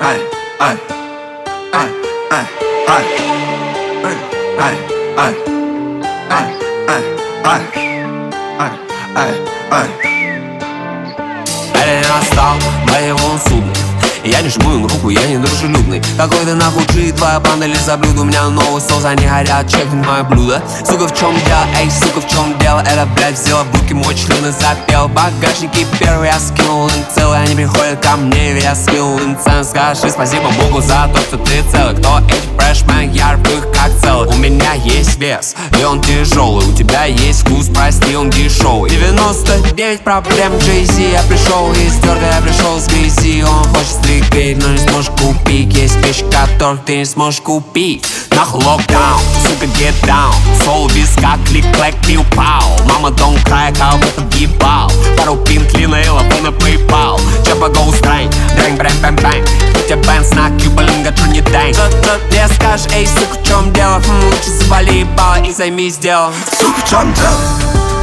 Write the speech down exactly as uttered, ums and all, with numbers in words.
ай, ай, ай, ай, ай, ай, ай, ай, ай, ай, ай, ай, ай, ай. День настал моего судна. Я не жму им руку, я не дружелюбный. Какой ты нахуй G, твоя банда лишь за блюдо. У меня новый соус, они горят, чекнуть мое блюдо. Сука, в чем дело, эй, сука, в чем дело? Это, блядь, взяла в руки мой член и запел. Багажники первый я скинул им целый. Они приходят ко мне, я скинул им цену. Скажи спасибо Богу за то, что ты целый. Кто эти фрешмен, я рву их как целый. У меня есть вес, и он тяжелый. У тебя есть вкус, прости, он дешевый. девяносто девять проблем Джей-Зи. Я пришел из дерга, я пришел с грязи. Он хочет стригать, но не сможешь купить. Есть вещи, которых ты не сможешь купить. Нахуй локдаун, сука, get down. Сол виска, клик-клэк, пиу-пау. Мама, don't cry, кого-то въебал. Пару пинт, лина и лапы на PayPal. Чапа, go страйн, дрэнг, брэм, бэм, бэнг. У тебя бэнс на кьюбалинга, чё не дэнг. Кто-то мне скажешь, эй, сука, в чем дело? Хм, лучше завали ебало и займись делом. Сука, в чем дело?